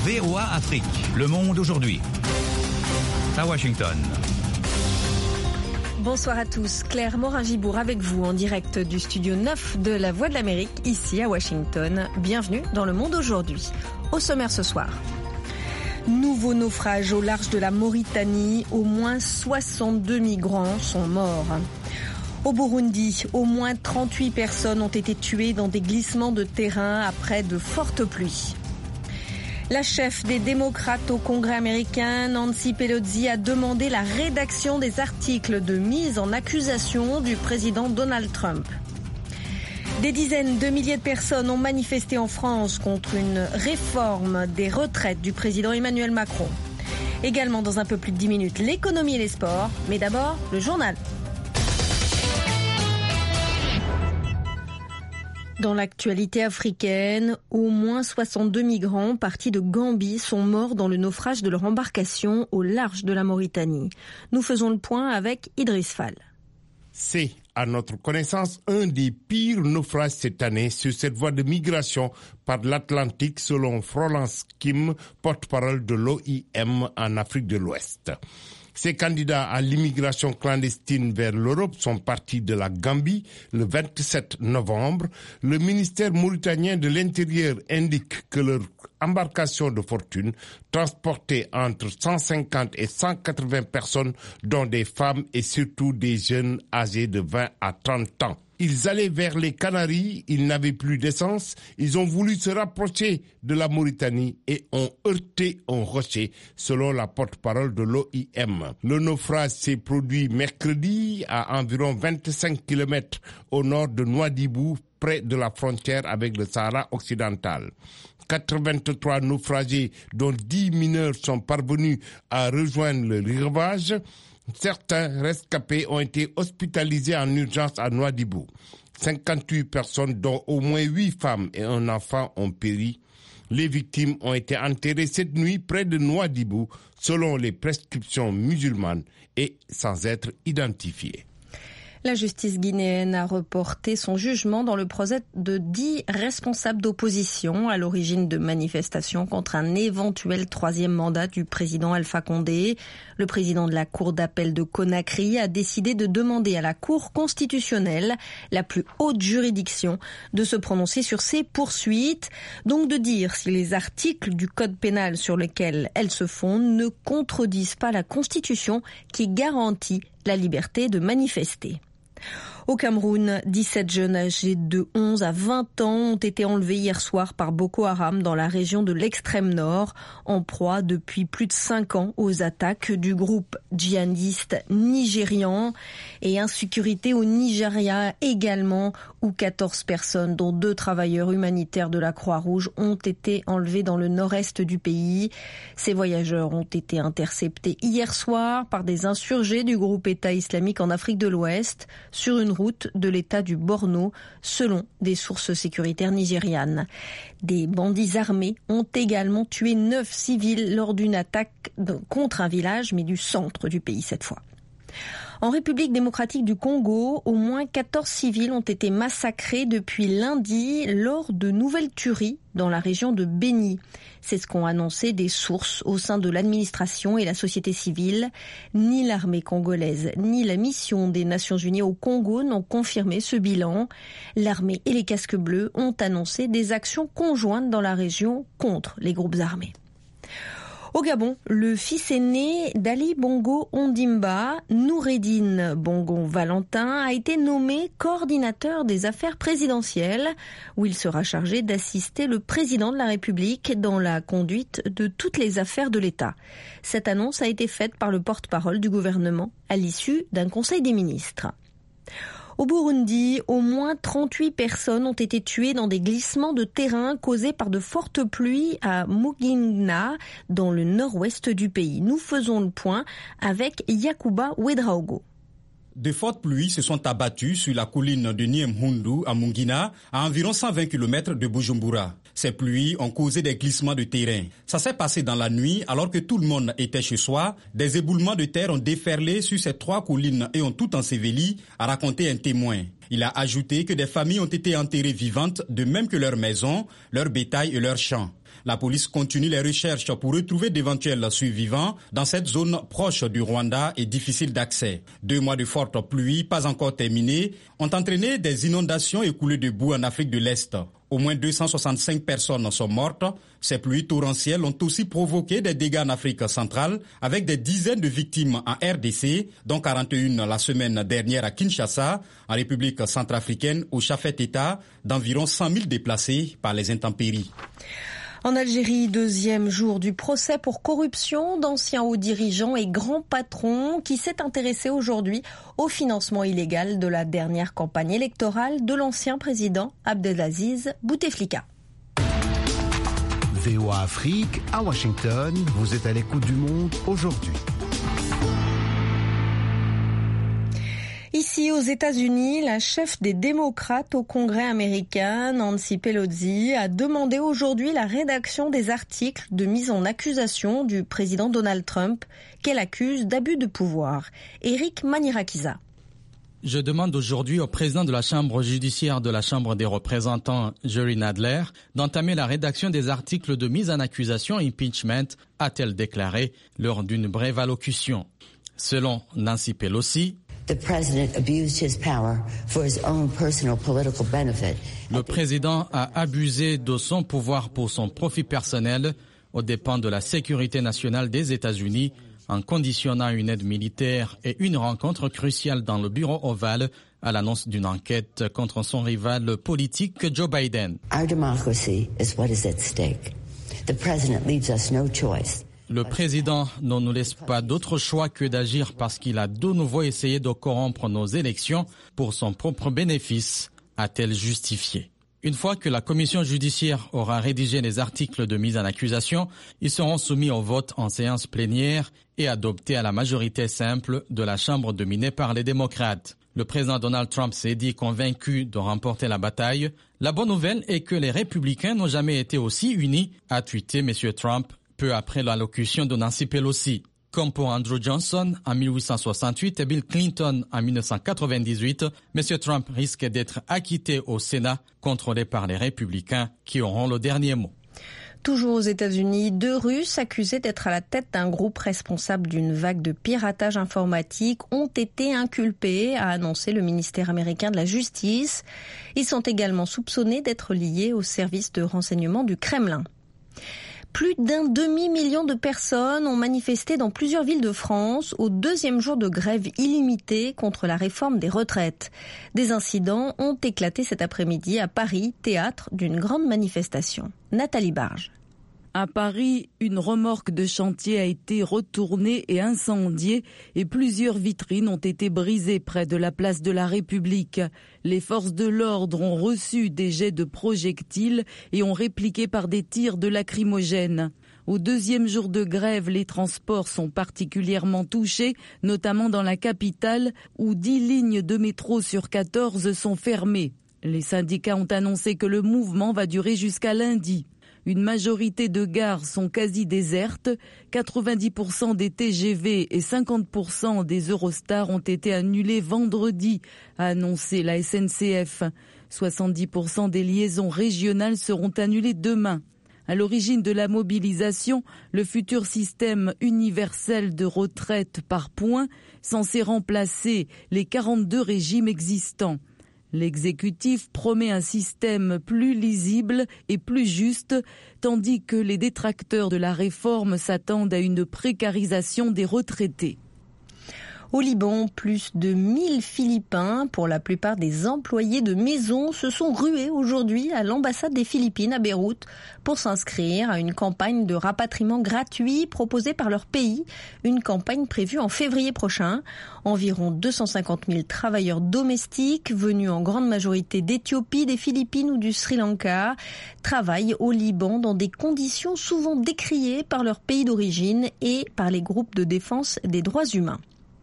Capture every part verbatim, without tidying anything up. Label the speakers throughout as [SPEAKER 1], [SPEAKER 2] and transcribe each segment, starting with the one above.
[SPEAKER 1] V O A Afrique, Le Monde aujourd'hui. À Washington.
[SPEAKER 2] Bonsoir à tous, Claire Morin-Gibourg avec vous en direct du studio neuf de la Voix de l'Amérique, ici à Washington. Bienvenue dans Le Monde aujourd'hui. Au sommaire ce soir. Nouveau naufrage au large de la Mauritanie, au moins soixante-deux migrants sont morts. Au Burundi, au moins trente-huit personnes ont été tuées dans des glissements de terrain après de fortes pluies. La chef des démocrates au Congrès américain, Nancy Pelosi, a demandé la rédaction des articles de mise en accusation du président Donald Trump. Des dizaines de milliers de personnes ont manifesté en France contre une réforme des retraites du président Emmanuel Macron. Également dans un peu plus de dix minutes, l'économie et les sports, mais d'abord le journal. Dans l'actualité africaine, au moins soixante-deux migrants partis de Gambie sont morts dans le naufrage de leur embarcation au large de la Mauritanie. Nous faisons le point avec Idriss Fall.
[SPEAKER 3] C'est, à notre connaissance, un des pires naufrages cette année sur cette voie de migration par l'Atlantique, selon Florence Kim, porte-parole de l'O I M en Afrique de l'Ouest. Ces candidats à l'immigration clandestine vers l'Europe sont partis de la Gambie le vingt-sept novembre. Le ministère mauritanien de l'Intérieur indique que leur embarcation de fortune transportait entre cent cinquante et cent quatre-vingts personnes, dont des femmes et surtout des jeunes âgés de vingt à trente ans. Ils allaient vers les Canaries, ils n'avaient plus d'essence, ils ont voulu se rapprocher de la Mauritanie et ont heurté un rocher, selon la porte-parole de l'O I M. Le naufrage s'est produit mercredi à environ vingt-cinq kilomètres au nord de Nouadhibou, près de la frontière avec le Sahara occidental. quatre-vingt-trois naufragés, dont dix mineurs, sont parvenus à rejoindre le rivage. Certains rescapés ont été hospitalisés en urgence à Nouadhibou. cinquante-huit personnes, dont au moins huit femmes et un enfant, ont péri. Les victimes ont été enterrées cette nuit près de Nouadhibou, selon les prescriptions musulmanes et sans être identifiées.
[SPEAKER 2] La justice guinéenne a reporté son jugement dans le procès de dix responsables d'opposition à l'origine de manifestations contre un éventuel troisième mandat du président Alpha Condé. Le président de la Cour d'appel de Conakry a décidé de demander à la Cour constitutionnelle, la plus haute juridiction, de se prononcer sur ces poursuites, donc de dire si les articles du Code pénal sur lesquels elles se fondent ne contredisent pas la Constitution qui garantit la liberté de manifester. Au Cameroun, dix-sept jeunes âgés de onze à vingt ans ont été enlevés hier soir par Boko Haram dans la région de l'extrême nord, en proie depuis plus de cinq ans aux attaques du groupe djihadiste nigérian, et insécurité au Nigeria également, où quatorze personnes, dont deux travailleurs humanitaires de la Croix-Rouge, ont été enlevés dans le nord-est du pays. Ces voyageurs ont été interceptés hier soir par des insurgés du groupe État islamique en Afrique de l'Ouest, sur une route de l'État du Borno, selon des sources sécuritaires nigérianes. Des bandits armés ont également tué neuf civils lors d'une attaque contre un village, mais du centre du pays cette fois. En République démocratique du Congo, au moins quatorze civils ont été massacrés depuis lundi lors de nouvelles tueries dans la région de Beni. C'est ce qu'ont annoncé des sources au sein de l'administration et la société civile. Ni l'armée congolaise, ni la mission des Nations Unies au Congo n'ont confirmé ce bilan. L'armée et les casques bleus ont annoncé des actions conjointes dans la région contre les groupes armés. Au Gabon, le fils aîné d'Ali Bongo Ondimba, Noureddine Bongo Valentin, a été nommé coordinateur des affaires présidentielles, où il sera chargé d'assister le président de la République dans la conduite de toutes les affaires de l'État. Cette annonce a été faite par le porte-parole du gouvernement à l'issue d'un conseil des ministres. Au Burundi, au moins trente-huit personnes ont été tuées dans des glissements de terrain causés par de fortes pluies à Mugina, dans le nord-ouest du pays. Nous faisons le point avec Yakuba Ouedraogo.
[SPEAKER 4] De fortes pluies se sont abattues sur la colline de Niemhundu à Mugina, à environ cent vingt kilomètres de Bujumbura. Ces pluies ont causé des glissements de terrain. Ça s'est passé dans la nuit alors que tout le monde était chez soi. Des éboulements de terre ont déferlé sur ces trois collines et ont tout enseveli, a raconté un témoin. Il a ajouté que des familles ont été enterrées vivantes, de même que leurs maisons, leurs bétail et leurs champs. La police continue les recherches pour retrouver d'éventuels survivants dans cette zone proche du Rwanda et difficile d'accès. Deux mois de fortes pluies, pas encore terminées, ont entraîné des inondations et coulées de boue en Afrique de l'Est. Au moins deux cent soixante-cinq personnes sont mortes. Ces pluies torrentielles ont aussi provoqué des dégâts en Afrique centrale, avec des dizaines de victimes en R D C, dont quarante et une la semaine dernière à Kinshasa, en République centrafricaine, où fait état d'environ cent mille déplacés par les intempéries.
[SPEAKER 2] En Algérie, deuxième jour du procès pour corruption d'anciens hauts dirigeants et grands patrons qui s'est intéressé aujourd'hui au financement illégal de la dernière campagne électorale de l'ancien président Abdelaziz Bouteflika.
[SPEAKER 5] V O A Afrique, à Washington, vous êtes à l'écoute du monde aujourd'hui.
[SPEAKER 2] Ici, aux États-Unis, la chef des démocrates au Congrès américain, Nancy Pelosi, a demandé aujourd'hui la rédaction des articles de mise en accusation du président Donald Trump qu'elle accuse d'abus de pouvoir. Eric Manirakiza.
[SPEAKER 6] Je demande aujourd'hui au président de la Chambre judiciaire de la Chambre des représentants, Jerry Nadler, d'entamer la rédaction des articles de mise en accusation impeachment, a-t-elle déclaré lors d'une brève allocution. Selon Nancy Pelosi,
[SPEAKER 7] The president abused his power for his own personal political benefit.
[SPEAKER 6] Le président a abusé de son pouvoir pour son profit personnel aux dépens de la sécurité nationale des États-Unis en conditionnant une aide militaire et une rencontre cruciale dans le bureau ovale à l'annonce d'une enquête contre son rival politique Joe Biden.
[SPEAKER 7] Our democracy is what is at stake. The president leaves us no choice.
[SPEAKER 6] Le président ne nous laisse pas d'autre choix que d'agir parce qu'il a de nouveau essayé de corrompre nos élections pour son propre bénéfice, a-t-elle justifié. Une fois que la commission judiciaire aura rédigé les articles de mise en accusation, ils seront soumis au vote en séance plénière et adoptés à la majorité simple de la Chambre dominée par les démocrates. Le président Donald Trump s'est dit convaincu de remporter la bataille. La bonne nouvelle est que les républicains n'ont jamais été aussi unis, a tweeté M. Trump peu après l'allocution de Nancy Pelosi. Comme pour Andrew Johnson en mille huit cent soixante-huit et Bill Clinton en mille neuf cent quatre-vingt-dix-huit, M. Trump risque d'être acquitté au Sénat, contrôlé par les républicains qui auront le dernier mot.
[SPEAKER 2] Toujours aux États-Unis, deux Russes accusés d'être à la tête d'un groupe responsable d'une vague de piratage informatique ont été inculpés, a annoncé le ministère américain de la Justice. Ils sont également soupçonnés d'être liés au service de renseignement du Kremlin. Plus d'un demi-million de personnes ont manifesté dans plusieurs villes de France au deuxième jour de grève illimitée contre la réforme des retraites. Des incidents ont éclaté cet après-midi à Paris, théâtre d'une grande manifestation. Nathalie Barge.
[SPEAKER 8] À Paris, une remorque de chantier a été retournée et incendiée et plusieurs vitrines ont été brisées près de la place de la République. Les forces de l'ordre ont reçu des jets de projectiles et ont répliqué par des tirs de lacrymogènes. Au deuxième jour de grève, les transports sont particulièrement touchés, notamment dans la capitale où dix lignes de métro sur quatorze sont fermées. Les syndicats ont annoncé que le mouvement va durer jusqu'à lundi. Une majorité de gares sont quasi désertes, quatre-vingt-dix pour cent des T G V et cinquante pour cent des Eurostars ont été annulés vendredi, a annoncé la S N C F. soixante-dix pour cent des liaisons régionales seront annulées demain. À l'origine de la mobilisation, le futur système universel de retraite par points, censé remplacer les quarante-deux régimes existants. L'exécutif promet un système plus lisible et plus juste, tandis que les détracteurs de la réforme s'attendent à une précarisation des retraités.
[SPEAKER 2] Au Liban, plus de mille Philippins, pour la plupart des employés de maison, se sont rués aujourd'hui à l'ambassade des Philippines à Beyrouth pour s'inscrire à une campagne de rapatriement gratuit proposée par leur pays, une campagne prévue en février prochain. Environ deux cent cinquante mille travailleurs domestiques, venus en grande majorité d'Éthiopie, des Philippines ou du Sri Lanka, travaillent au Liban dans des conditions souvent décriées par leur pays d'origine et par les groupes de défense des droits humains.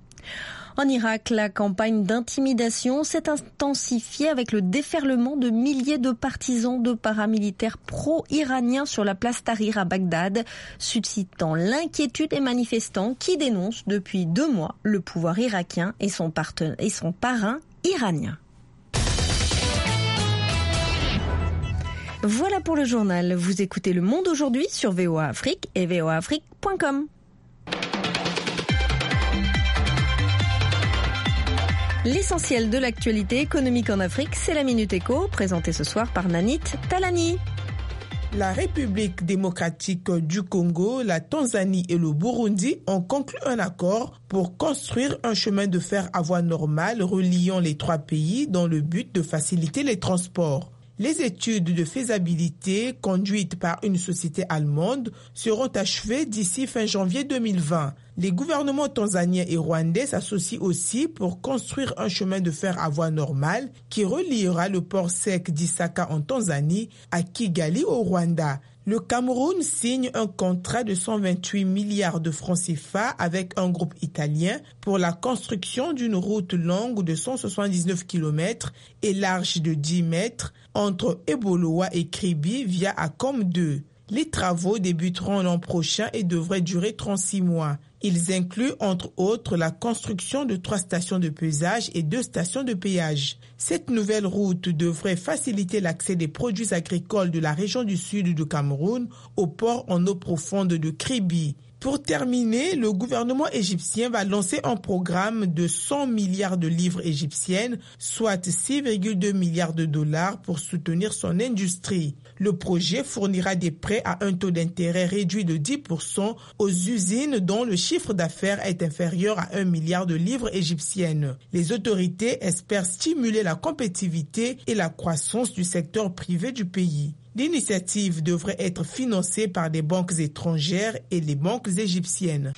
[SPEAKER 2] En Irak, la campagne d'intimidation s'est intensifiée avec le déferlement de milliers de partisans de paramilitaires pro-iraniens sur la place Tahrir à Bagdad, suscitant l'inquiétude des manifestants qui dénoncent depuis deux mois le pouvoir irakien et son, parten- et son parrain iranien. Voilà pour le journal. Vous écoutez Le Monde aujourd'hui sur V O A Afrique et v o a afrique point com. L'essentiel de l'actualité économique en Afrique, c'est la Minute Éco, présentée ce soir par Nanit Talani.
[SPEAKER 9] La République démocratique du Congo, la Tanzanie et le Burundi ont conclu un accord pour construire un chemin de fer à voie normale reliant les trois pays dans le but de faciliter les transports. Les études de faisabilité conduites par une société allemande seront achevées d'ici fin janvier deux mille vingt. Les gouvernements tanzaniens et rwandais s'associent aussi pour construire un chemin de fer à voie normale qui reliera le port sec d'Isaka en Tanzanie à Kigali au Rwanda. Le Cameroun signe un contrat de cent vingt-huit milliards de francs C F A avec un groupe italien pour la construction d'une route longue de cent soixante-dix-neuf kilomètres et large de dix mètres entre Eboloa et Kribi via Akom deux. Les travaux débuteront l'an prochain et devraient durer trente-six mois. Ils incluent entre autres la construction de trois stations de pesage et deux stations de péage. Cette nouvelle route devrait faciliter l'accès des produits agricoles de la région du sud du Cameroun au port en eau profonde de Kribi. Pour terminer, le gouvernement égyptien va lancer un programme de cent milliards de livres égyptiennes, soit six virgule deux milliards de dollars pour soutenir son industrie. Le projet fournira des prêts à un taux d'intérêt réduit de dix pour cent aux usines dont le chiffre d'affaires est inférieur à un milliard de livres égyptiennes. Les autorités espèrent stimuler la compétitivité et la croissance du secteur privé du pays. L'initiative devrait être financée par des banques étrangères et les banques égyptiennes.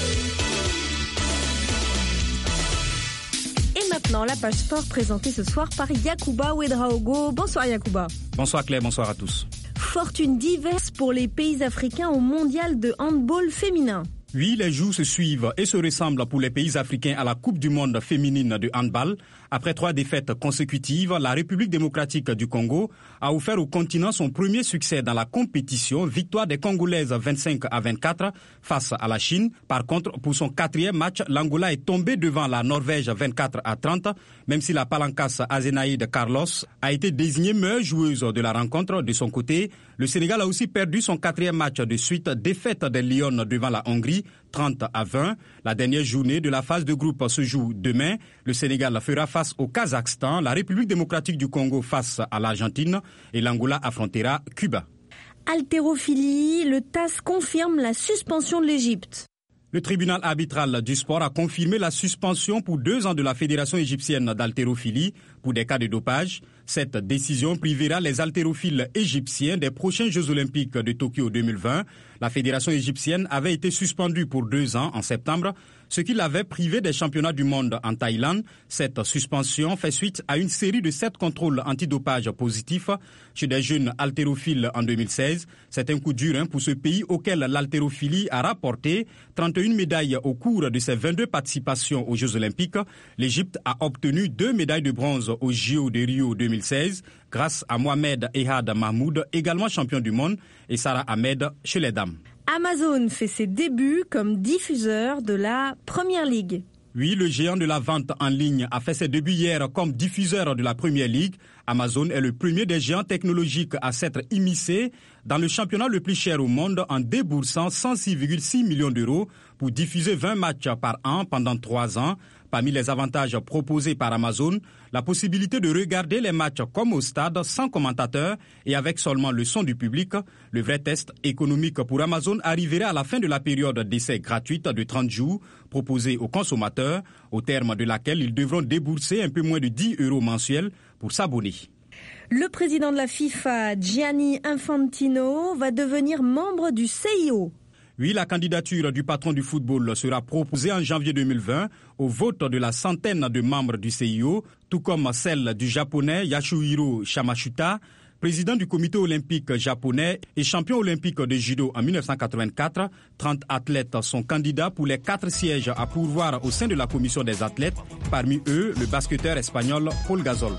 [SPEAKER 2] Et maintenant, la page sport présentée ce soir par Yacouba Ouedraogo. Bonsoir Yacouba.
[SPEAKER 10] Bonsoir Claire, bonsoir à tous.
[SPEAKER 2] Fortune diverse pour les pays africains au mondial de handball féminin.
[SPEAKER 4] Oui, les jours se suivent et se ressemblent pour les pays africains à la Coupe du monde féminine de handball. Après trois défaites consécutives, la République démocratique du Congo a offert au continent son premier succès dans la compétition, victoire des Congolaises vingt-cinq à vingt-quatre face à la Chine. Par contre, pour son quatrième match, l'Angola est tombé devant la Norvège vingt-quatre à trente, même si la Palancasse Azenaïde Carlos a été désignée meilleure joueuse de la rencontre. De son côté, le Sénégal a aussi perdu son quatrième match de suite, défaite des Lions devant la Hongrie, trente à vingt. La dernière journée de la phase de groupe se joue demain. Le Sénégal fera face au Kazakhstan, la République démocratique du Congo face à l'Argentine et l'Angola affrontera Cuba.
[SPEAKER 2] Haltérophilie, le T A S confirme la suspension de l'Égypte.
[SPEAKER 4] Le tribunal arbitral du sport a confirmé la suspension pour deux ans de la Fédération égyptienne d'haltérophilie pour des cas de dopage. Cette décision privera les haltérophiles égyptiens des prochains Jeux olympiques de Tokyo deux mille vingt. La Fédération égyptienne avait été suspendue pour deux ans en septembre, ce qui l'avait privé des championnats du monde en Thaïlande. Cette suspension fait suite à une série de sept contrôles antidopage positifs chez des jeunes haltérophiles en deux mille seize. C'est un coup dur hein, pour ce pays auquel l'haltérophilie a rapporté trente et une médailles au cours de ses vingt-deux participations aux Jeux olympiques. L'Égypte a obtenu deux médailles de bronze aux J O de Rio deux mille seize grâce à Mohamed Ehad Mahmoud, également champion du monde, et Sarah Ahmed chez les dames.
[SPEAKER 2] Amazon fait ses débuts comme diffuseur de la Premier League.
[SPEAKER 4] Oui, le géant de la vente en ligne a fait ses débuts hier comme diffuseur de la Premier League. Amazon est le premier des géants technologiques à s'être immiscé dans le championnat le plus cher au monde en déboursant cent six virgule six millions d'euros pour diffuser vingt matchs par an pendant trois ans. Parmi les avantages proposés par Amazon, la possibilité de regarder les matchs comme au stade sans commentateur et avec seulement le son du public. Le vrai test économique pour Amazon arriverait à la fin de la période d'essai gratuite de trente jours proposée aux consommateurs, au terme de laquelle ils devront débourser un peu moins de dix euros mensuels pour s'abonner.
[SPEAKER 2] Le président de la FIFA, Gianni Infantino, va devenir membre du C I O.
[SPEAKER 4] Oui, la candidature du patron du football sera proposée en janvier deux mille vingt au vote de la centaine de membres du C I O, tout comme celle du japonais Yasuhiro Yamashita, président du comité olympique japonais et champion olympique de judo en mille neuf cent quatre-vingt-quatre. trente athlètes sont candidats pour les quatre sièges à pourvoir au sein de la commission des athlètes, parmi eux le basketteur espagnol Paul Gasol.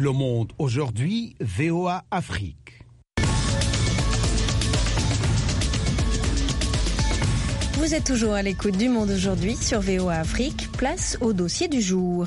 [SPEAKER 5] Le Monde aujourd'hui, V O A Afrique.
[SPEAKER 2] Vous êtes toujours à l'écoute du Monde aujourd'hui sur V O A Afrique. Place au dossier du jour.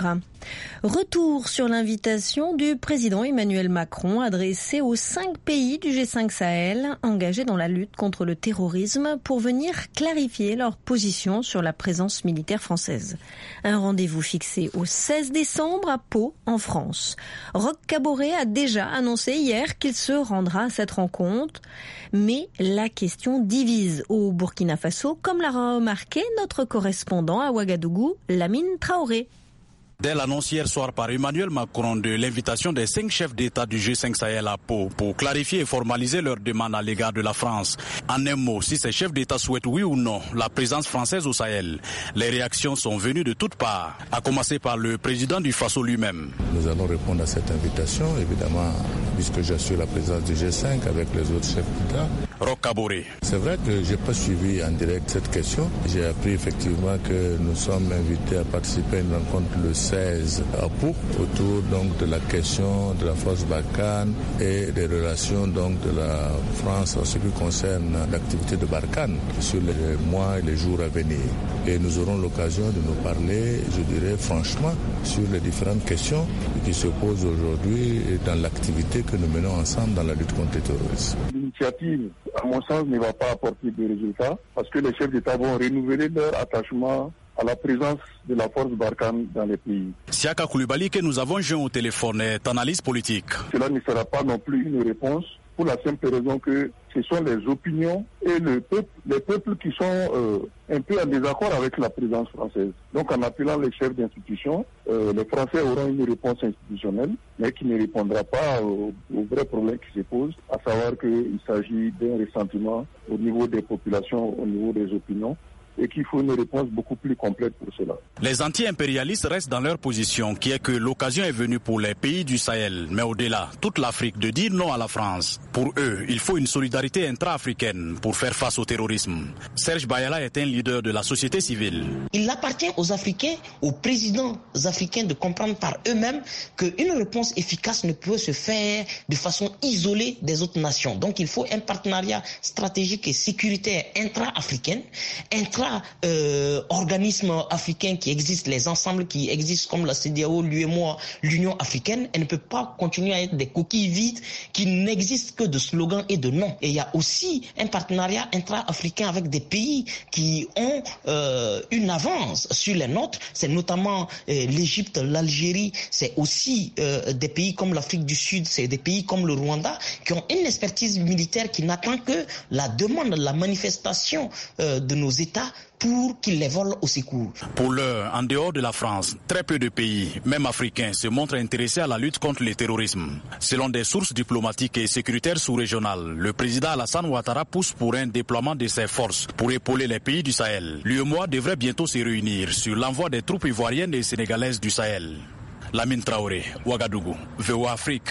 [SPEAKER 2] Retour sur l'invitation du président Emmanuel Macron adressée aux cinq pays du G cinq Sahel engagés dans la lutte contre le terrorisme pour venir clarifier leur position sur la présence militaire française. Un rendez-vous fixé au seize décembre à Pau, en France. Roch Kaboré a déjà annoncé hier qu'il se rendra à cette rencontre. Mais la question divise au Burkina Faso, comme l'a remarqué notre correspondant à Ouagadougou, Lamine Traoré.
[SPEAKER 10] Dès l'annonce hier soir par Emmanuel Macron de l'invitation des cinq chefs d'État du G cinq Sahel à Pau pour clarifier et formaliser leurs demandes à l'égard de la France. En un mot, si ces chefs d'État souhaitent oui ou non la présence française au Sahel, les réactions sont venues de toutes parts, à commencer par le président du Faso lui-même.
[SPEAKER 11] Nous allons répondre à cette invitation, évidemment, puisque j'assure la présence du G cinq avec les autres chefs d'État.
[SPEAKER 10] Roch Kaboré.
[SPEAKER 11] C'est vrai que je n'ai pas suivi en direct cette question. J'ai appris effectivement que nous sommes invités à participer à une rencontre le seize à Pau autour donc de la question de la force Barkhane et des relations donc de la France en ce qui concerne l'activité de Barkhane sur les mois et les jours à venir. Et nous aurons l'occasion de nous parler, je dirais franchement, sur les différentes questions qui se posent aujourd'hui dans l'activité que nous menons ensemble dans la lutte contre le terrorisme.
[SPEAKER 12] L'initiative, à mon sens, ne va pas apporter de résultats parce que les chefs d'État vont renouveler leur attachement à la présence de la force Barkhane dans les pays.
[SPEAKER 10] Siaka Koulibaly, que nous avons joint au téléphone, est analyse politique.
[SPEAKER 12] Cela ne sera pas non plus une réponse pour la simple raison que ce sont les opinions et le peuple, les peuples qui sont euh, un peu en désaccord avec la présence française. Donc en appelant les chefs d'institution, euh, les Français auront une réponse institutionnelle, mais qui ne répondra pas aux, aux vrais problèmes qui se posent, à savoir qu'il s'agit d'un ressentiment au niveau des populations, au niveau des opinions, et qu'il faut une réponse beaucoup plus complète pour cela.
[SPEAKER 10] Les anti-impérialistes restent dans leur position, qui est que l'occasion est venue pour les pays du Sahel, mais au-delà, toute l'Afrique, de dire non à la France. Pour eux, il faut une solidarité intra-africaine pour faire face au terrorisme. Serge Bayala est un leader de la société civile.
[SPEAKER 13] Il appartient aux Africains, aux présidents africains de comprendre par eux-mêmes qu'une réponse efficace ne peut se faire de façon isolée des autres nations. Donc il faut un partenariat stratégique et sécuritaire intra-africain, intra Euh, organismes africains qui existent, les ensembles qui existent comme la C E D E A O, l'U E M O A, l'Union africaine, elle ne peut pas continuer à être des coquilles vides qui n'existent que de slogans et de noms. Et il y a aussi un partenariat intra-africain avec des pays qui ont euh, une avance sur les nôtres. C'est notamment euh, l'Égypte, l'Algérie, c'est aussi euh, des pays comme l'Afrique du Sud, c'est des pays comme le Rwanda qui ont une expertise militaire qui n'attend que la demande, la manifestation euh, de nos États pour qu'ils les volent au secours.
[SPEAKER 10] Pour l'heure, en dehors de la France, très peu de pays, même africains, se montrent intéressés à la lutte contre le terrorisme. Selon des sources diplomatiques et sécuritaires sous-régionales, le président Alassane Ouattara pousse pour un déploiement de ses forces pour épauler les pays du Sahel. L'U E M O A devrait bientôt se réunir sur l'envoi des troupes ivoiriennes et sénégalaises du Sahel. Lamine Traoré, Ouagadougou, V O A Afrique.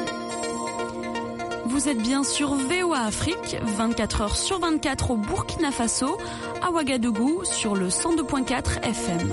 [SPEAKER 14] Vous êtes bien sur V O A Afrique, vingt-quatre heures sur vingt-quatre au Burkina Faso, à Ouagadougou sur le cent deux virgule quatre F M.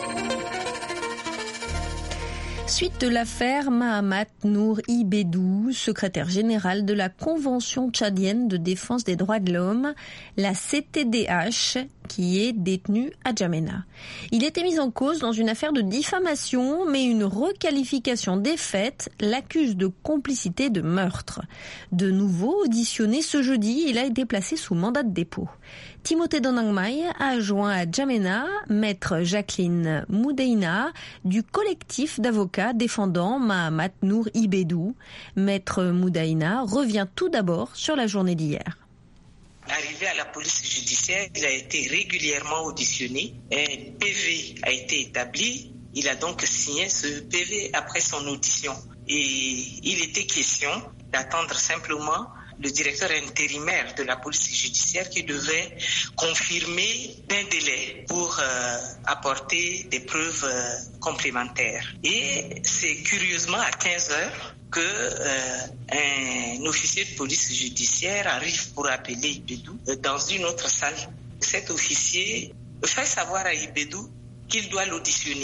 [SPEAKER 2] Suite de l'affaire Mahamat Nour Ibedou, secrétaire général de la Convention tchadienne de défense des droits de l'homme, la C T D H, qui est détenu à Djamena. Il était mis en cause dans une affaire de diffamation, mais une requalification des faits l'accuse de complicité de meurtre. De nouveau auditionné ce jeudi, il a été placé sous mandat de dépôt. Timothée Donangmai a joint à Djamena maître Jacqueline Moudeina du collectif d'avocats défendant Mahamat Nour Ibedou. Maître Moudeina revient tout d'abord sur la journée d'hier.
[SPEAKER 15] Arrivé à la police judiciaire, il a été régulièrement auditionné. Un P V a été établi. Il a donc signé ce P V après son audition. Et il était question d'attendre simplement le directeur intérimaire de la police judiciaire qui devait confirmer d'un délai pour euh, apporter des preuves euh, complémentaires. Et c'est curieusement à quinze heures que euh, un officier de police judiciaire arrive pour appeler Ibedou euh, dans une autre salle. Cet officier fait savoir à Ibedou qu'il doit l'auditionner.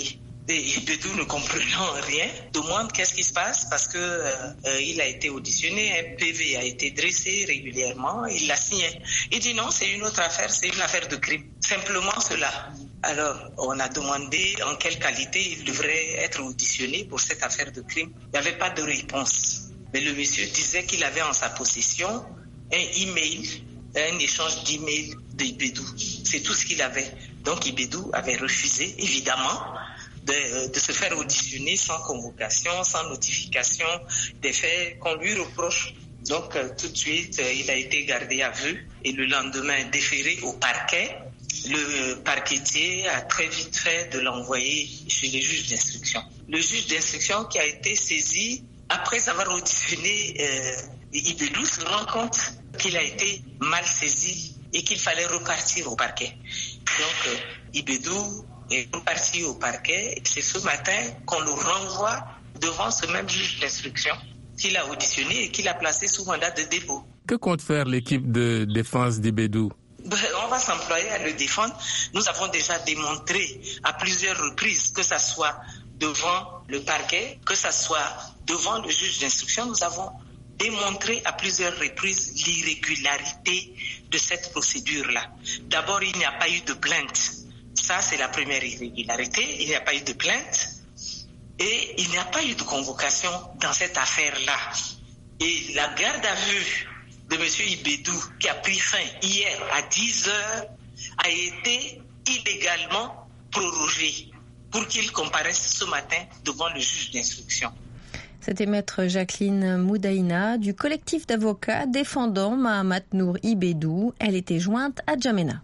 [SPEAKER 15] Et Ibedou, ne comprenant rien, demande qu'est-ce qui se passe parce que euh, il a été auditionné, un P V a été dressé régulièrement, il l'a signé. Il dit non, c'est une autre affaire, c'est une affaire de crime. Simplement cela. Alors, on a demandé en quelle qualité il devrait être auditionné pour cette affaire de crime. Il n'y avait pas de réponse. Mais le monsieur disait qu'il avait en sa possession un email, un échange d'emails d'Ibedou. C'est tout ce qu'il avait. Donc Ibedou avait refusé, évidemment, de, de se faire auditionner sans convocation, sans notification des faits qu'on lui reproche. Donc euh, tout de suite, euh, il a été gardé à vue et le lendemain déféré au parquet. Le parquetier a très vite fait de l'envoyer chez le juge d'instruction. Le juge d'instruction qui a été saisi après avoir auditionné euh, Ibedou se rend compte qu'il a été mal saisi et qu'il fallait repartir au parquet. Donc euh, Ibedou est reparti au parquet et c'est ce matin qu'on le renvoie devant ce même juge d'instruction qu'il a auditionné et qu'il a placé sous mandat de dépôt.
[SPEAKER 16] Que compte faire l'équipe de défense d'Ibedou?
[SPEAKER 15] Ben, on va s'employer à le défendre. Nous avons déjà démontré à plusieurs reprises, que ça soit devant le parquet, que ça soit devant le juge d'instruction, nous avons démontré à plusieurs reprises l'irrégularité de cette procédure-là. D'abord, il n'y a pas eu de plainte. Ça, c'est la première irrégularité. Il n'y a pas eu de plainte et il n'y a pas eu de convocation dans cette affaire-là. Et la garde à vue de M. Ibedou, qui a pris fin hier à dix heures, a été illégalement prorogée pour qu'il comparaisse ce matin devant le juge d'instruction.
[SPEAKER 2] C'était maître Jacqueline Moudaïna du collectif d'avocats défendant Mahamat Nour Ibedou. Elle était jointe à Djamena.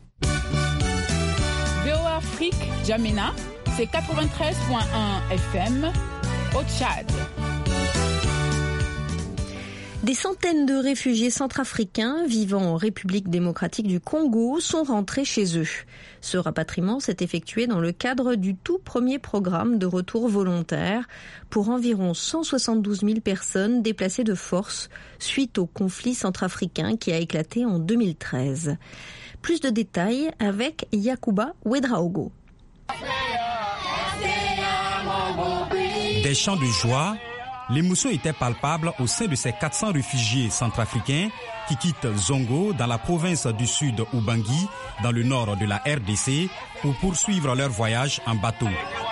[SPEAKER 17] V O A Afrique, Djamena, c'est quatre-vingt-treize virgule un F M au Tchad.
[SPEAKER 2] Des centaines de réfugiés centrafricains vivant en République démocratique du Congo sont rentrés chez eux. Ce rapatriement s'est effectué dans le cadre du tout premier programme de retour volontaire pour environ cent soixante-douze mille personnes déplacées de force suite au conflit centrafricain qui a éclaté en deux mille treize. Plus de détails avec Yacouba Ouedraogo.
[SPEAKER 4] Des chants de joie. L'émotion était palpable au sein de ces quatre cents réfugiés centrafricains qui quittent Zongo dans la province du sud Ubangui, dans le nord de la R D C, pour poursuivre leur voyage en bateau.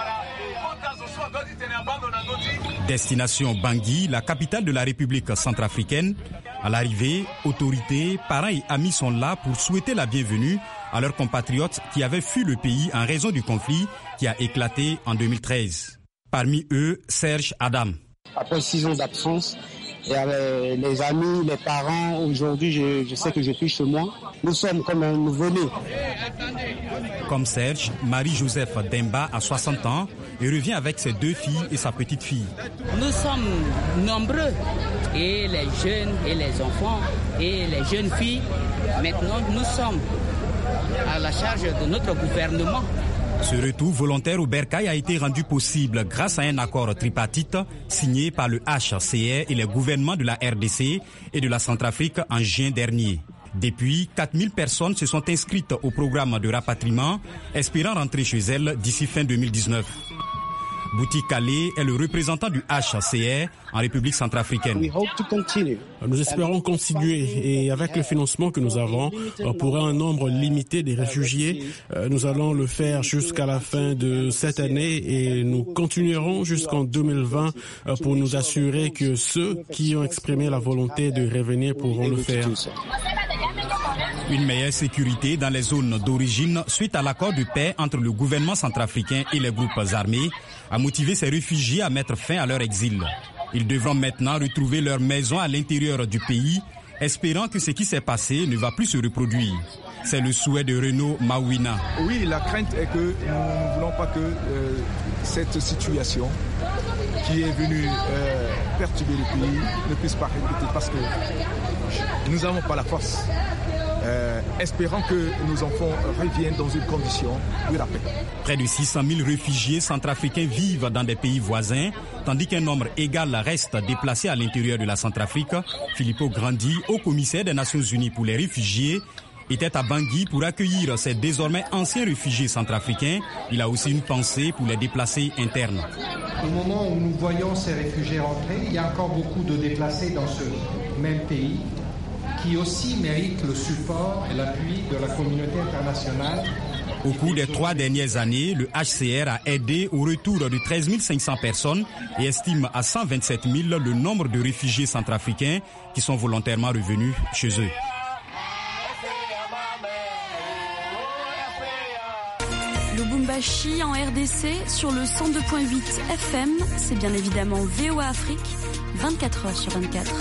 [SPEAKER 4] Destination Bangui, la capitale de la République centrafricaine. À l'arrivée, autorités, parents et amis sont là pour souhaiter la bienvenue à leurs compatriotes qui avaient fui le pays en raison du conflit qui a éclaté en deux mille treize. Parmi eux, Serge Adam.
[SPEAKER 18] Après six ans d'absence, et avec les amis, les parents, aujourd'hui je, je sais que je suis chez moi. Nous sommes comme un nouveau-né.
[SPEAKER 4] Comme Serge, Marie-Joseph Demba a soixante ans et revient avec ses deux filles et sa petite fille.
[SPEAKER 19] Nous sommes nombreux, et les jeunes et les enfants et les jeunes filles. Maintenant, nous sommes à la charge de notre gouvernement.
[SPEAKER 4] Ce retour volontaire au Bercail a été rendu possible grâce à un accord tripartite signé par le H C R et les gouvernements de la R D C et de la Centrafrique en juin dernier. Depuis, quatre mille personnes se sont inscrites au programme de rapatriement, espérant rentrer chez elles d'ici fin deux mille dix-neuf. Bouti Kalé est le représentant du H C R en République centrafricaine.
[SPEAKER 20] Nous espérons continuer et avec le financement que nous avons pour un nombre limité de réfugiés, nous allons le faire jusqu'à la fin de cette année et nous continuerons jusqu'en deux mille vingt pour nous assurer que ceux qui ont exprimé la volonté de revenir pourront le faire.
[SPEAKER 4] Une meilleure sécurité dans les zones d'origine suite à l'accord de paix entre le gouvernement centrafricain et les groupes armés a motivé ces réfugiés à mettre fin à leur exil. Ils devront maintenant retrouver leur maison à l'intérieur du pays, espérant que ce qui s'est passé ne va plus se reproduire. C'est le souhait de Renaud Mawina.
[SPEAKER 21] Oui, la crainte est que nous ne voulons pas que euh, cette situation qui est venue euh, perturber le pays ne puisse pas répéter parce que nous n'avons pas la force. Euh, espérant que nos enfants reviennent dans une condition de la paix.
[SPEAKER 4] Près de six cent mille réfugiés centrafricains vivent dans des pays voisins, tandis qu'un nombre égal reste déplacé à l'intérieur de la Centrafrique. Filippo Grandi, haut commissaire des Nations Unies pour les réfugiés, était à Bangui pour accueillir ces désormais anciens réfugiés centrafricains. Il a aussi une pensée pour les déplacés internes.
[SPEAKER 1] Au moment où nous voyons ces réfugiés rentrer, il y a encore beaucoup de déplacés dans ce même pays qui aussi méritent le support et l'appui de la communauté internationale.
[SPEAKER 4] Au cours des trois dernières années, le H C R a aidé au retour de treize mille cinq cents personnes et estime à cent vingt-sept mille le nombre de réfugiés centrafricains qui sont volontairement revenus chez eux.
[SPEAKER 14] Lubumbashi en R D C sur le cent deux virgule huit F M, c'est bien évidemment V O A Afrique, vingt-quatre heures sur vingt-quatre.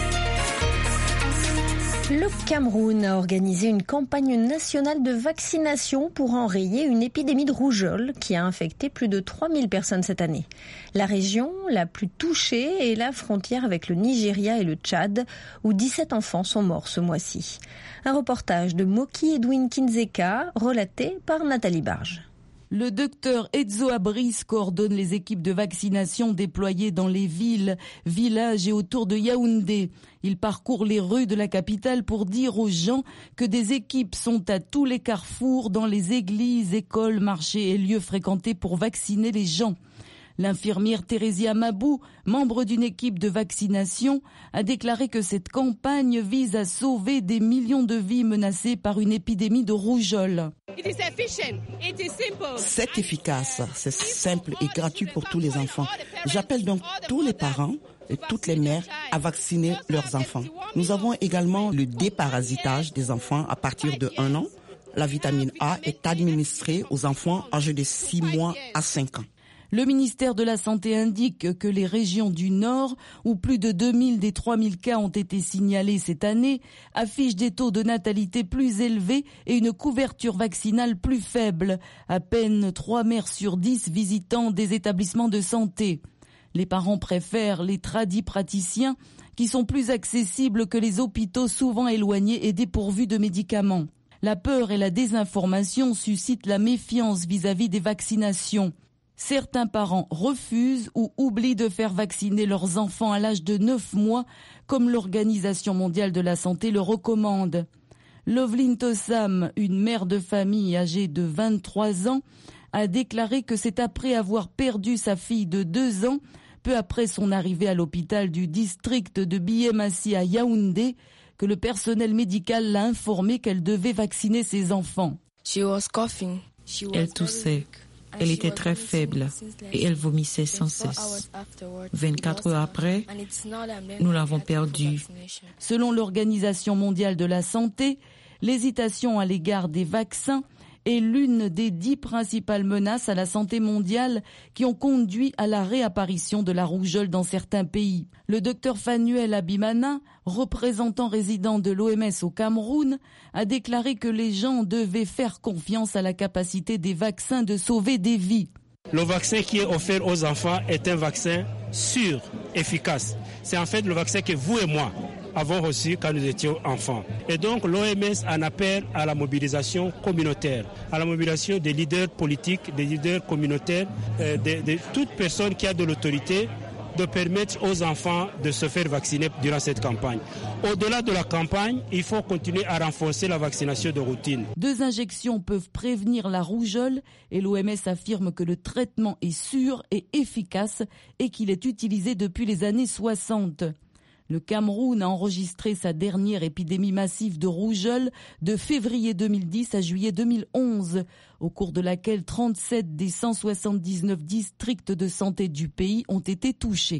[SPEAKER 2] Le Cameroun a organisé une campagne nationale de vaccination pour enrayer une épidémie de rougeole qui a infecté plus de trois mille personnes cette année. La région la plus touchée est la frontière avec le Nigeria et le Tchad, où dix-sept enfants sont morts ce mois-ci. Un reportage de Moki Edwin Kinzeka, relaté par Nathalie Barge.
[SPEAKER 8] Le docteur Edzo Abris coordonne les équipes de vaccination déployées dans les villes, villages et autour de Yaoundé. Il parcourt les rues de la capitale pour dire aux gens que des équipes sont à tous les carrefours, dans les églises, écoles, marchés et lieux fréquentés pour vacciner les gens. L'infirmière Thérésia Mabou, membre d'une équipe de vaccination, a déclaré que cette campagne vise à sauver des millions de vies menacées par une épidémie de rougeole.
[SPEAKER 22] C'est efficace, c'est simple et gratuit pour tous les enfants. J'appelle donc tous les parents et toutes les mères à vacciner leurs enfants. Nous avons également le déparasitage des enfants à partir de un an. La vitamine A est administrée aux enfants âgés de six mois à cinq ans.
[SPEAKER 8] Le ministère de la Santé indique que les régions du Nord, où plus de deux mille des trois mille cas ont été signalés cette année, affichent des taux de natalité plus élevés et une couverture vaccinale plus faible. À peine trois mères sur dix visitant des établissements de santé. Les parents préfèrent les tradis praticiens qui sont plus accessibles que les hôpitaux souvent éloignés et dépourvus de médicaments. La peur et la désinformation suscitent la méfiance vis-à-vis des vaccinations. Certains parents refusent ou oublient de faire vacciner leurs enfants à l'âge de neuf mois, comme l'Organisation mondiale de la santé le recommande. Loveline Tossam, une mère de famille âgée de vingt-trois ans, a déclaré que c'est après avoir perdu sa fille de deux ans, peu après son arrivée à l'hôpital du district de Biémassi à Yaoundé, que le personnel médical l'a informé qu'elle devait vacciner ses enfants.
[SPEAKER 23] Elle toussait. Elle était très faible et elle vomissait sans cesse. vingt-quatre heures après, nous l'avons perdue.
[SPEAKER 8] Selon l'Organisation mondiale de la santé, l'hésitation à l'égard des vaccins est l'une des dix principales menaces à la santé mondiale qui ont conduit à la réapparition de la rougeole dans certains pays. Le docteur Fanuel Abimana, représentant résident de l'O M S au Cameroun, a déclaré que les gens devaient faire confiance à la capacité des vaccins de sauver des vies.
[SPEAKER 24] Le vaccin qui est offert aux enfants est un vaccin sûr, efficace. C'est en fait le vaccin que vous et moi avons reçu quand nous étions enfants. Et donc l'O M S en appelle à la mobilisation communautaire, à la mobilisation des leaders politiques, des leaders communautaires, euh, de, de toute personne qui a de l'autorité, de permettre aux enfants de se faire vacciner durant cette campagne. Au-delà de la campagne, il faut continuer à renforcer la vaccination de routine.
[SPEAKER 8] Deux injections peuvent prévenir la rougeole et l'O M S affirme que le traitement est sûr et efficace et qu'il est utilisé depuis les années soixante. Le Cameroun a enregistré sa dernière épidémie massive de rougeole de février deux mille dix à juillet deux mille onze, au cours de laquelle trente-sept des cent soixante-dix-neuf districts de santé du pays ont été touchés.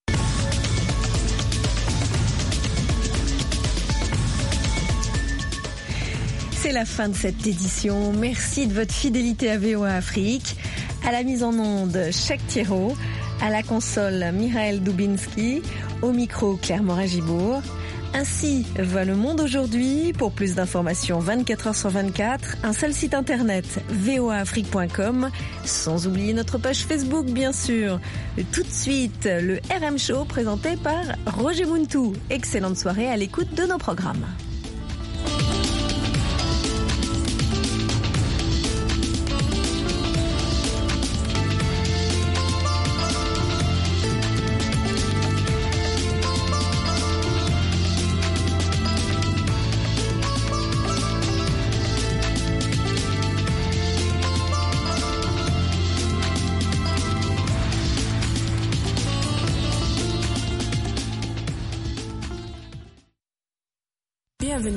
[SPEAKER 2] C'est la fin de cette édition. Merci de votre fidélité à V O A Afrique. À la mise en onde, Chèque Thiraud. À la console, Michael Dubinski. Au micro, Claire Morin-Gibourg. Ainsi va le monde aujourd'hui. Pour plus d'informations, vingt-quatre heures sur vingt-quatre, un seul site internet, v o a afrique point com, sans oublier notre page Facebook, bien sûr. Tout de suite, le R M Show présenté par Roger Muntou. Excellente soirée à l'écoute de nos programmes.